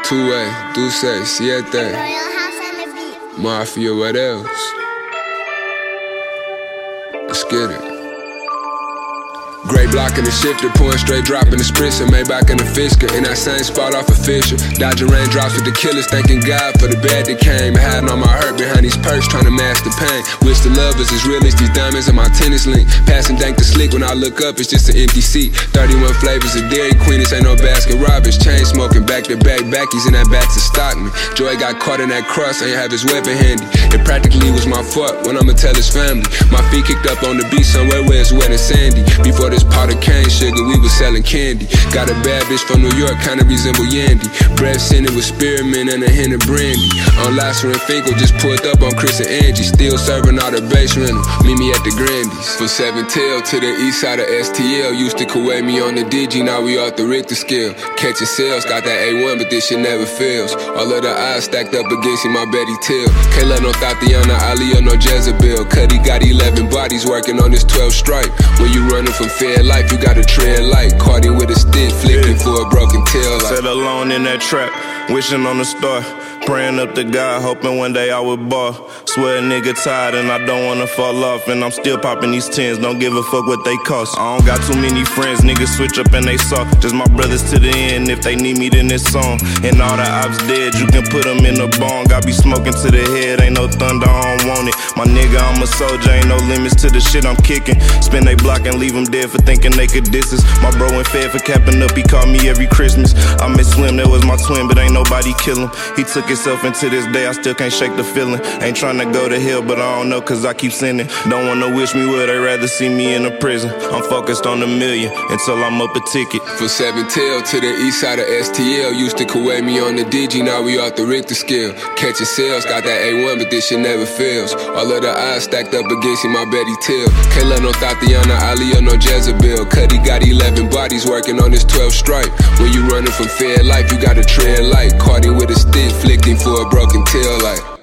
Two-way, Dulce, Siete, Mafia, what else? Let's get it. Gray block in the shifter, pouring straight drop in the spritzer, Maybach in the Fisker, in that same spot off official. Dodging raindrops with the killers, thanking God for the bad that came. Hiding all my hurt behind these perks, trying to mask the pain. Wish the love was as real as these diamonds in my tennis link. Passing dank to slick, when I look up, it's just an empty seat. 31 flavors of Dairy Queen, this ain't no Baskin Robbins. Chain smoking, back to back, backies in that back to Stockman. Joy got caught in that cross, ain't have his weapon handy. It practically was my fault when I'ma tell his family. My feet kicked up on the beach somewhere where it's wet and sandy. Before this pot of cane sugar, we was selling candy. Got a bad bitch from New York, kinda resemble Yandy. Breath scented with spearmint and a hint of brandy. On Lasser and Finkel, just pulled up on Chris and Angie. Still serving all the base rental, meet me at the Grandies. From 7 Tail to the east side of STL. Used to Kuwait me on the DG, now we off the Richter scale. Catching sales, got that A1, but this shit never fails. All of the eyes stacked up against you, my Betty Till. Can't let no Tatiana, Ali or no Jezebel. Cuddy got 11 bodies working on this 12 stripe. When you running from fair life, you gotta tread light. Cardi with a stick, flicking for a broken tail light. Sat alone in that trap, wishing on the star. Praying up to God, hoping one day I would ball. Swear a nigga tired and I don't wanna fall off. And I'm still popping these tens, don't give a fuck what they cost. I don't got too many friends, niggas switch up and they soft. Just my brothers to the end, if they need me then this song. And all the ops dead, you can put them in the bong. I be smoking to the head, ain't no thunder, I don't want it. My nigga, I'm a soldier, ain't no limits to the shit I'm kicking. Spin they block and leave them dead for thinking they could diss us. My bro went fed for capping up, he called me every Christmas. I miss Slim, that was my twin, but ain't nobody kill him. He took himself, and to this day I still can't shake the feeling. Ain't tryna go to hell, but I don't know cause I keep sinning. Don't wanna wish me would, they rather see me in a prison. I'm focused on the million until I'm up a ticket. From 7 Tail to the east side of STL. Used to Kuwait me on the DG, now we off the Richter scale. Catching sales, got that A1, but this shit never fails. All of the eyes stacked up against you, my Betty Till. Can't let no Tatiana, Ali or no Jezebel. Cuddy got 11 bodies working on this 12 stripe. When you running from fair life, you gotta tread light. Cardi with a stick, flicking for a broken tail light.